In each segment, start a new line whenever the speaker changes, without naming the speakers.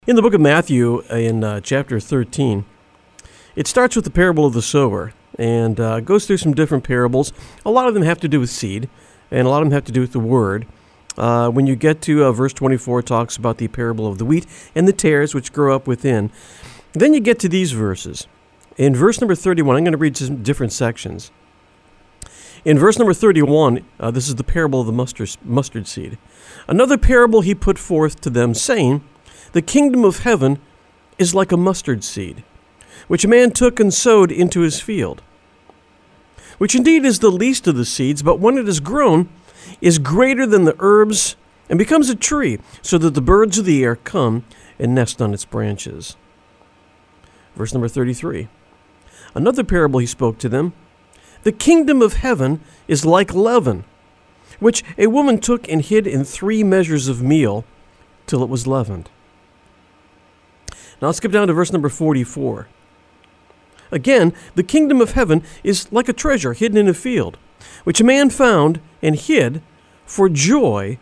In the book of Matthew, in chapter 13, it starts with the parable of the sower and goes through some different parables. A lot of them have to do with seed, and a lot of them have to do with the word. When you get to verse 24, it talks about the parable of the wheat and the tares which grow up within. Then you get to these verses. In verse number 31, I'm going to read some different sections. In verse number 31, this is the parable of the mustard seed. Another parable he put forth to them, saying, The kingdom of heaven is like a mustard seed, which a man took and sowed into his field, which indeed is the least of the seeds, but when it is grown, is greater than the herbs, and becomes a tree, so that the birds of the air come and nest on its branches. Verse number 33. Another parable he spoke to them. The kingdom of heaven is like leaven, which a woman took and hid in 3 measures of meal, till it was leavened. Now let's skip down to verse number 44. Again, the kingdom of heaven is like a treasure hidden in a field, which a man found and hid for joy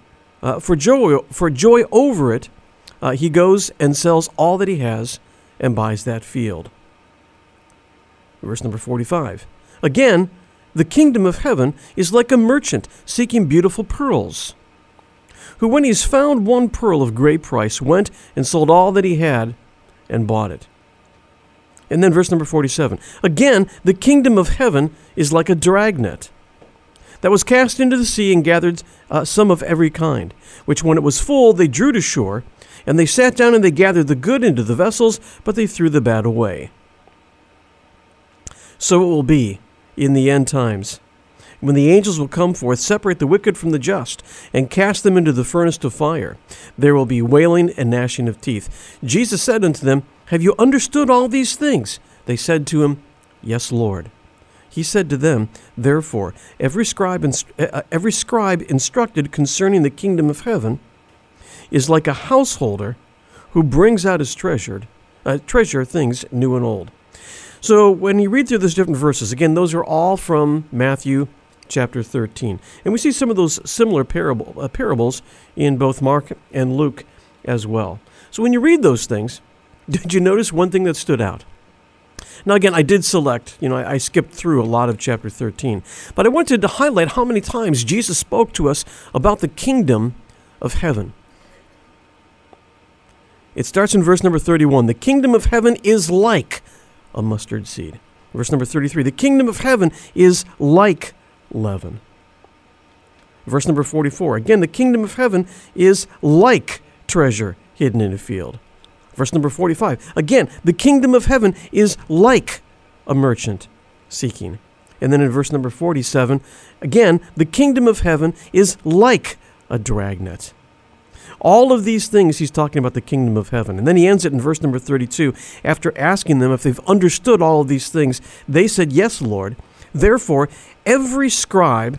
over it. He goes and sells all that he has and buys that field. Verse number 45. Again, the kingdom of heaven is like a merchant seeking beautiful pearls, who when he's found one pearl of great price, went and sold all that he had and bought it. And then verse number 47. Again, the kingdom of heaven is like a dragnet that was cast into the sea and gathered some of every kind, which when it was full, they drew to shore, and they sat down and they gathered the good into the vessels, but they threw the bad away. So it will be in the end times, when the angels will come forth, separate the wicked from the just, and cast them into the furnace of fire. There will be wailing and gnashing of teeth. Jesus said unto them, Have you understood all these things? They said to him, Yes, Lord. He said to them, Therefore, every scribe instructed concerning the kingdom of heaven is like a householder who brings out his treasure things new and old. So when you read through those different verses, again, those are all from Matthew chapter 13. And we see some of those similar parables in both Mark and Luke as well. So when you read those things, did you notice one thing that stood out? Now again, I did select, I skipped through a lot of chapter 13, but I wanted to highlight how many times Jesus spoke to us about the kingdom of heaven. It starts in verse number 31. The kingdom of heaven is like a mustard seed. Verse number 33. The kingdom of heaven is like leaven. Verse number 44. Again, the kingdom of heaven is like treasure hidden in a field. Verse number 45. Again, the kingdom of heaven is like a merchant seeking. And then in verse number 47, again, the kingdom of heaven is like a dragnet. All of these things he's talking about the kingdom of heaven. And then he ends it in verse number 32. After asking them if they've understood all of these things, they said, Yes, Lord. Therefore, every scribe,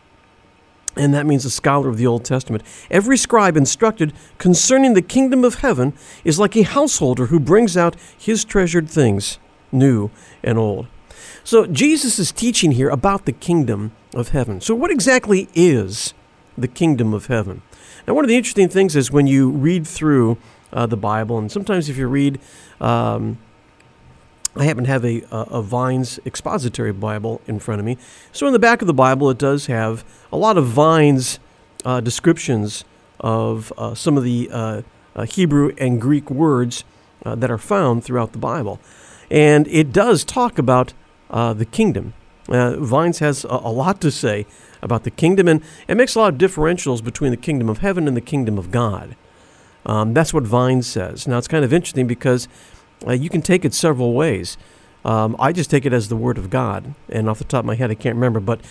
and that means a scholar of the Old Testament, every scribe instructed concerning the kingdom of heaven is like a householder who brings out his treasured things, new and old. So Jesus is teaching here about the kingdom of heaven. So what exactly is the kingdom of heaven? Now, one of the interesting things is when you read through the Bible, and sometimes if you read, I happen to have a Vine's expository Bible in front of me. So in the back of the Bible, it does have a lot of Vine's descriptions of some of the Hebrew and Greek words that are found throughout the Bible. And it does talk about the kingdom. Vine's has a lot to say about the kingdom, and it makes a lot of differentials between the kingdom of heaven and the kingdom of God. That's what Vine says. Now, it's kind of interesting because you can take it several ways. I just take it as the Word of God, and off the top of my head, I can't remember, but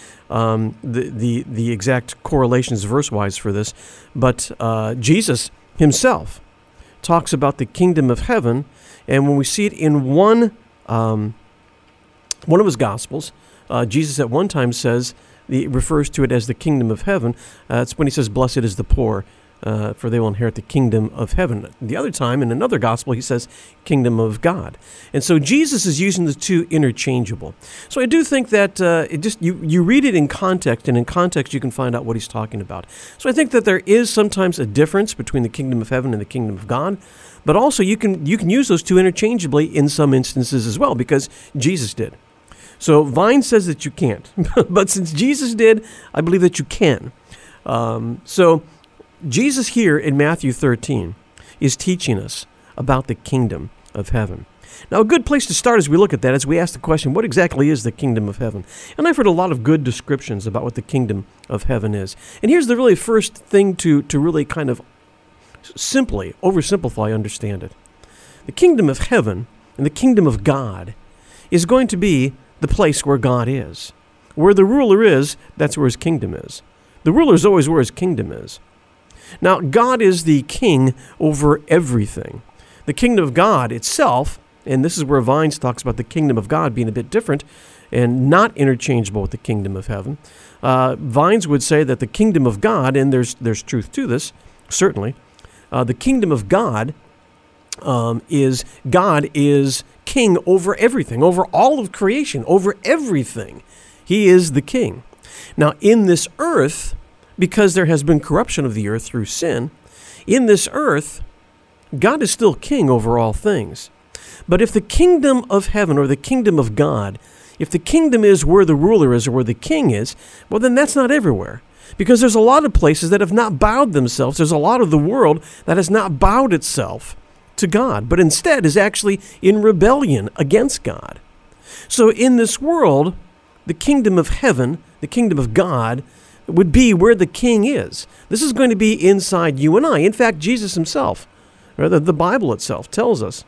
the exact correlations verse-wise for this. But Jesus himself talks about the kingdom of heaven, and when we see it in one of his Gospels, Jesus at one time says, he refers to it as the kingdom of heaven. It's when he says, Blessed is the poor, for they will inherit the kingdom of heaven. The other time, in another gospel, he says, kingdom of God. And so Jesus is using the two interchangeable. So I do think that you read it in context, and in context you can find out what he's talking about. So I think that there is sometimes a difference between the kingdom of heaven and the kingdom of God, But also you can use those two interchangeably in some instances as well, because Jesus did. So Vine says that you can't, but since Jesus did, I believe that you can. So Jesus here in Matthew 13 is teaching us about the kingdom of heaven. Now, a good place to start as we look at that is we ask the question, what exactly is the kingdom of heaven? And I've heard a lot of good descriptions about what the kingdom of heaven is. And here's the really first thing to really kind of simply oversimplify, understand it. The kingdom of heaven and the kingdom of God is going to be the place where God is. Where the ruler is, that's where his kingdom is. The ruler is always where his kingdom is. Now, God is the king over everything. The kingdom of God itself, and this is where Vines talks about the kingdom of God being a bit different and not interchangeable with the kingdom of heaven. Vines would say that the kingdom of God, and there's truth to this, certainly, the kingdom of God is king over everything, over all of creation, over everything. He is the king. Now, in this earth, because there has been corruption of the earth through sin, in this earth, God is still king over all things. But if the kingdom of heaven or the kingdom of God, if the kingdom is where the ruler is or where the king is, well, then that's not everywhere. Because there's a lot of places that have not bowed themselves. There's a lot of the world that has not bowed itself to God, but instead is actually in rebellion against God. So in this world, the kingdom of heaven, the kingdom of God, would be where the king is. This is going to be inside you and I. In fact, Jesus himself, or the Bible itself tells us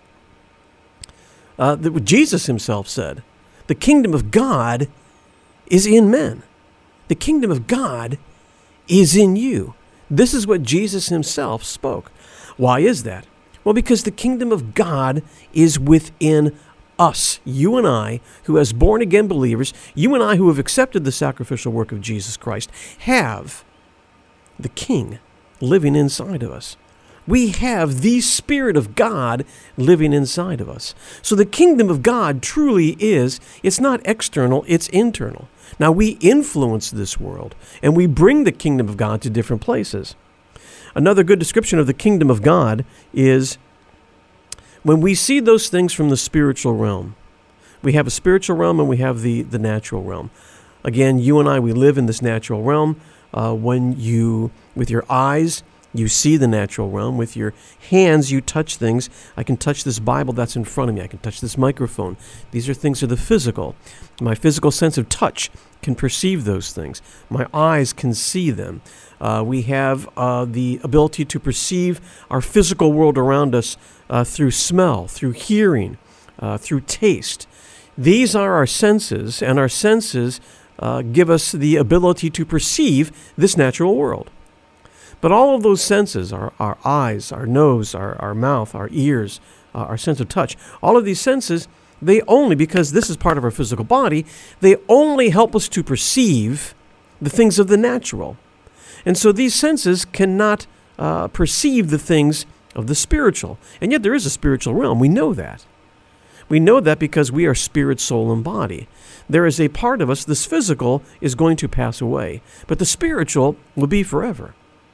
that what Jesus himself said, the kingdom of God is in men. The kingdom of God is in you. This is what Jesus himself spoke. Why is that? Well, because the kingdom of God is within us, you and I, who as born-again believers, you and I who have accepted the sacrificial work of Jesus Christ, have the King living inside of us. We have the Spirit of God living inside of us. So the kingdom of God truly is, it's not external, it's internal. Now, we influence this world, and we bring the kingdom of God to different places. Another good description of the kingdom of God is when we see those things from the spiritual realm. We have a spiritual realm and we have the natural realm. Again, you and I, we live in this natural realm. When you, with your eyes, you see the natural realm. With your hands, you touch things. I can touch this Bible that's in front of me. I can touch this microphone. These are things of the physical. My physical sense of touch can perceive those things. My eyes can see them. We have the ability to perceive our physical world around us through smell, through hearing, through taste. These are our senses, and our senses give us the ability to perceive this natural world. But all of those senses, our eyes, our nose, our mouth, our ears, our sense of touch, all of these senses, they only, because this is part of our physical body, they only help us to perceive the things of the natural. And so these senses cannot perceive the things of the spiritual. And yet there is a spiritual realm. We know that. We know that because we are spirit, soul, and body. There is a part of us, this physical is going to pass away, but the spiritual will be forever.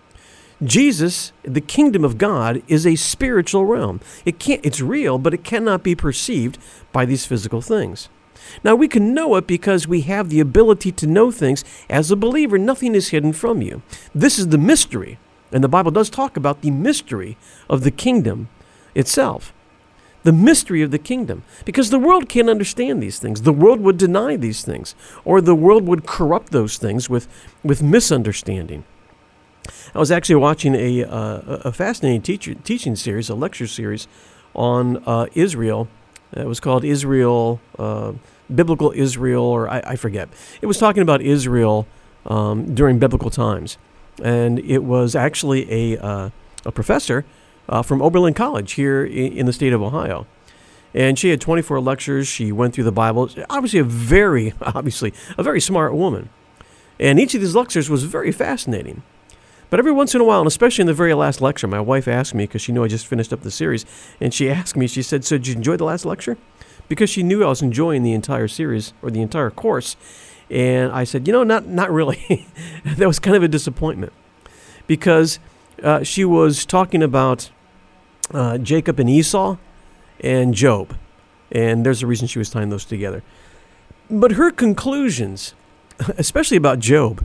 Jesus, the kingdom of God, is a spiritual realm. It's real, but it cannot be perceived by these physical things. Now, we can know it because we have the ability to know things. As a believer, nothing is hidden from you. This is the mystery, and the Bible does talk about the mystery of the kingdom itself. The mystery of the kingdom, because the world can't understand these things. The world would deny these things, or the world would corrupt those things with misunderstanding. I was actually watching a fascinating teaching series, a lecture series on Israel. It was called Israel, Biblical Israel, or I forget. It was talking about Israel during biblical times. And it was actually a professor from Oberlin College here in the state of Ohio. And she had 24 lectures. She went through the Bible. Obviously a very smart woman. And each of these lectures was very fascinating. But every once in a while, and especially in the very last lecture, my wife asked me, because she knew I just finished up the series, and she asked me, she said, "So did you enjoy the last lecture?" Because she knew I was enjoying the entire series, or the entire course. And I said, not really. That was kind of a disappointment. Because she was talking about Jacob and Esau and Job. And there's a reason she was tying those together. But her conclusions, especially about Job,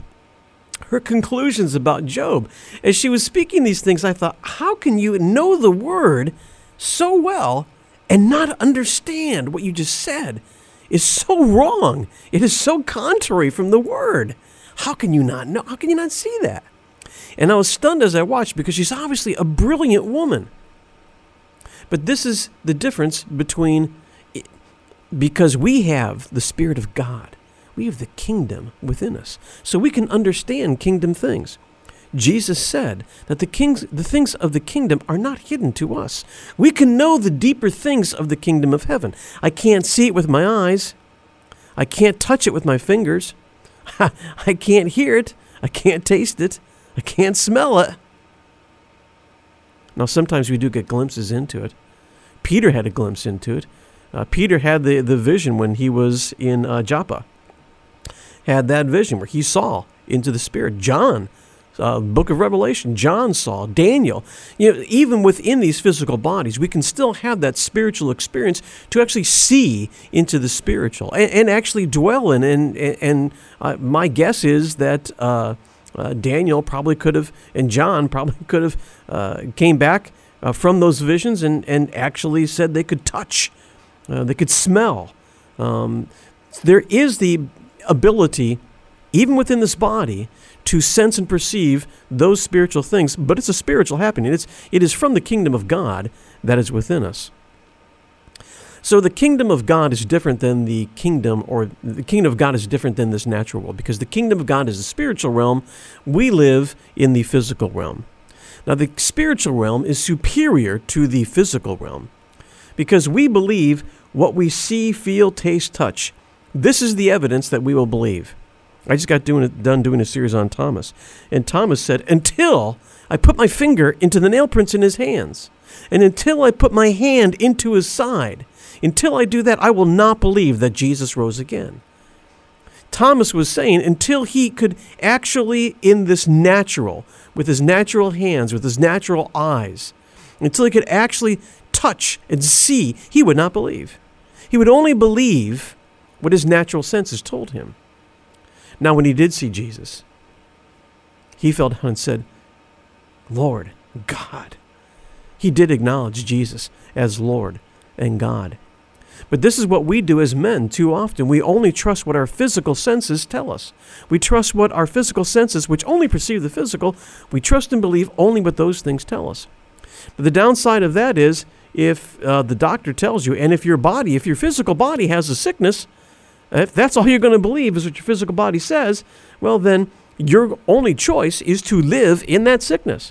as she was speaking these things, I thought, how can you know the word so well and not understand what you just said is so wrong? It is so contrary from the word. How can you not know? How can you not see that? And I was stunned as I watched, because she's obviously a brilliant woman. But this is the difference because we have the Spirit of God. We have the kingdom within us, so we can understand kingdom things. Jesus said that the things of the kingdom are not hidden to us. We can know the deeper things of the kingdom of heaven. I can't see it with my eyes. I can't touch it with my fingers. I can't hear it. I can't taste it. I can't smell it. Now, sometimes we do get glimpses into it. Peter had a glimpse into it. Peter had the vision when he was in Joppa. Had that vision where he saw into the Spirit. John, book of Revelation, John saw. Daniel. Even within these physical bodies, we can still have that spiritual experience to actually see into the spiritual and actually dwell in. And my guess is that Daniel probably could have, and John probably could have came back from those visions and actually said they could touch, they could smell. There is the ability, even within this body, to sense and perceive those spiritual things, but it's a spiritual happening. It is from the kingdom of God that is within us. So the kingdom of God is different than the kingdom of God is different than this natural world, because the kingdom of God is the spiritual realm. We live in the physical realm. Now, the spiritual realm is superior to the physical realm, because we believe what we see, feel, taste, touch. This is the evidence that we will believe. I just got done doing a series on Thomas. And Thomas said, until I put my finger into the nail prints in his hands, and until I put my hand into his side, until I do that, I will not believe that Jesus rose again. Thomas was saying until he could actually, in this natural, with his natural hands, with his natural eyes, until he could actually touch and see, he would not believe. He would only believe what his natural senses told him. Now, when he did see Jesus, he fell down and said, Lord, God. He did acknowledge Jesus as Lord and God. But this is what we do as men too often. We only trust what our physical senses tell us. We trust what our physical senses, which only perceive the physical, we trust and believe only what those things tell us. But the downside of that is, if the doctor tells you, and if your physical body has a sickness, if that's all you're going to believe is what your physical body says, well, then your only choice is to live in that sickness.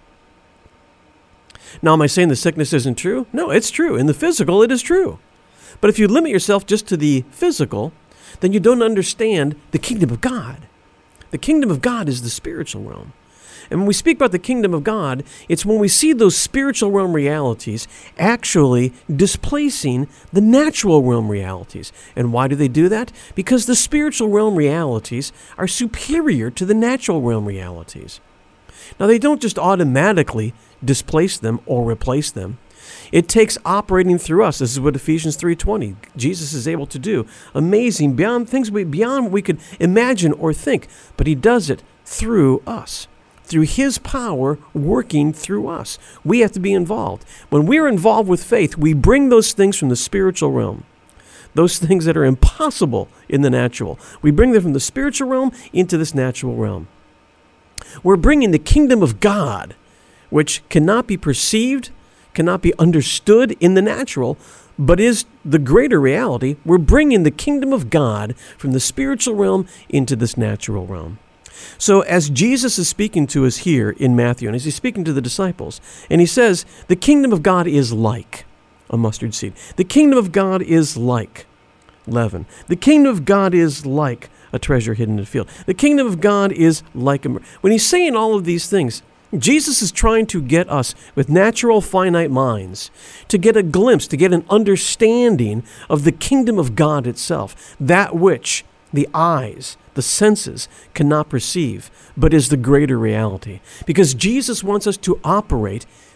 Now, am I saying the sickness isn't true? No, it's true. In the physical, it is true. But if you limit yourself just to the physical, then you don't understand the kingdom of God. The kingdom of God is the spiritual realm. And when we speak about the kingdom of God, it's when we see those spiritual realm realities actually displacing the natural realm realities. And why do they do that? Because the spiritual realm realities are superior to the natural realm realities. Now, they don't just automatically displace them or replace them. It takes operating through us. This is what Ephesians 3:20, Jesus is able to do. Amazing, beyond what we could imagine or think. But he does it through us, through his power working through us. We have to be involved. When we're involved with faith, we bring those things from the spiritual realm, those things that are impossible in the natural. We bring them from the spiritual realm into this natural realm. We're bringing the kingdom of God, which cannot be perceived, cannot be understood in the natural, but is the greater reality. We're bringing the kingdom of God from the spiritual realm into this natural realm. So as Jesus is speaking to us here in Matthew, and as he's speaking to the disciples, and he says, the kingdom of God is like a mustard seed. The kingdom of God is like leaven. The kingdom of God is like a treasure hidden in the field. The kingdom of God is like a... When he's saying all of these things, Jesus is trying to get us with natural finite minds to get a glimpse, to get an understanding of the kingdom of God itself, that which the eyes, the senses cannot perceive, but is the greater reality. Because Jesus wants us to operate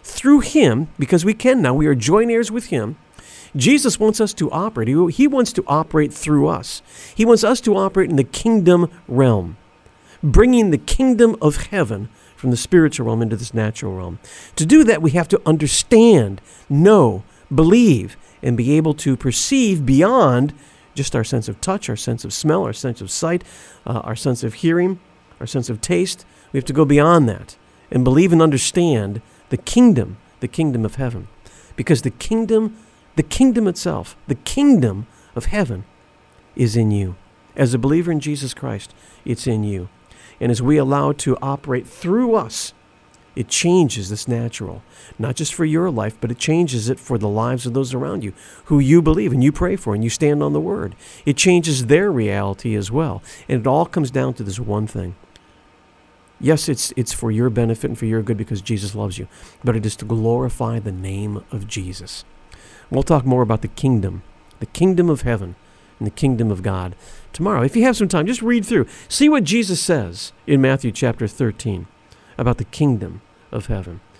through him, because we can now, we are joint heirs with him. Jesus wants us to operate. He wants to operate through us. He wants us to operate in the kingdom realm, bringing the kingdom of heaven from the spiritual realm into this natural realm. To do that, we have to understand, know, believe, and be able to perceive beyond just our sense of touch, our sense of smell, our sense of sight, our sense of hearing, our sense of taste. We have to go beyond that and believe and understand the kingdom of heaven. Because the kingdom itself, the kingdom of heaven is in you. As a believer in Jesus Christ, it's in you. And as we allow it to operate through us, it changes this natural, not just for your life, but it changes it for the lives of those around you who you believe and you pray for and you stand on the word. It changes their reality as well. And it all comes down to this one thing. Yes, it's for your benefit and for your good because Jesus loves you, but it is to glorify the name of Jesus. We'll talk more about the kingdom of heaven and the kingdom of God tomorrow. If you have some time, just read through. See what Jesus says in Matthew chapter 13 about the kingdom of heaven.